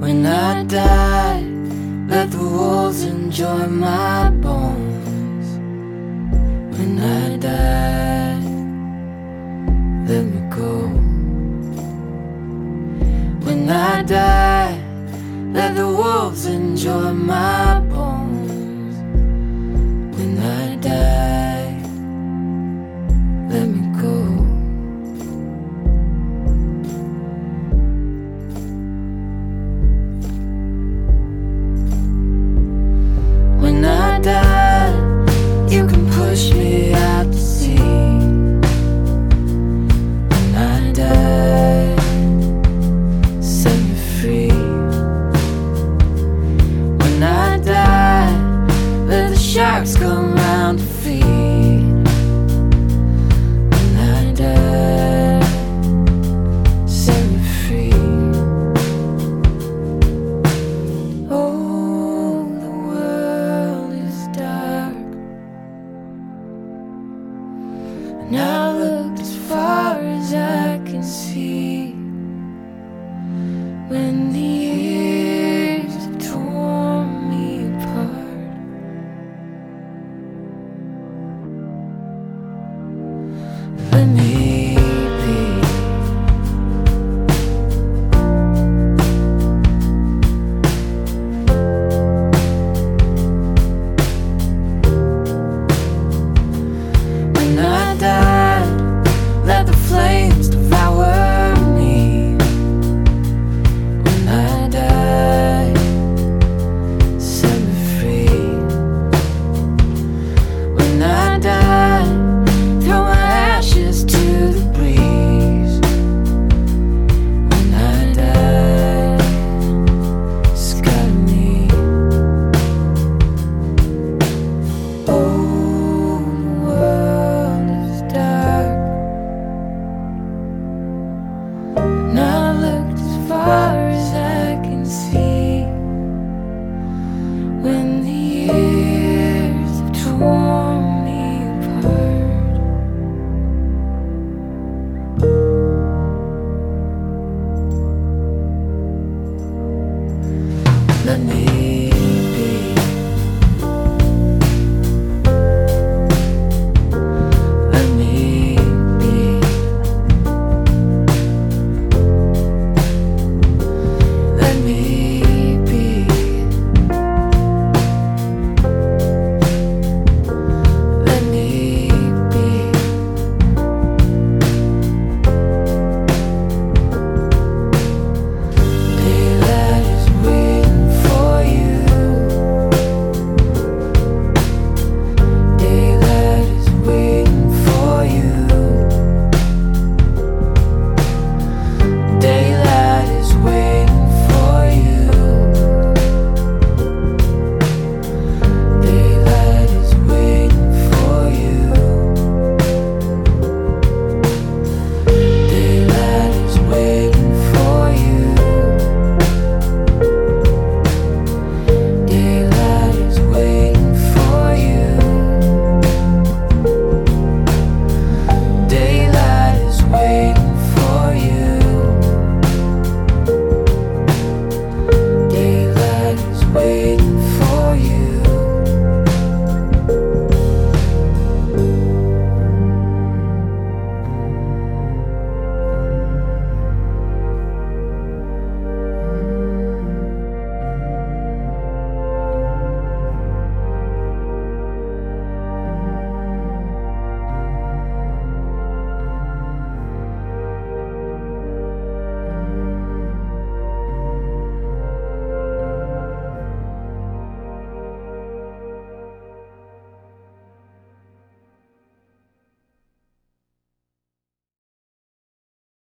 When I die, let the wolves enjoy my bones. When I die, let me go. When I die, let the wolves enjoy my bones. When I die, let me go. When I die, you can push me out to sea. When I die, set me free. When I die, let the sharks come round to feed. When I die, set me free. Oh, the world is dark, and I looked as far as I can see.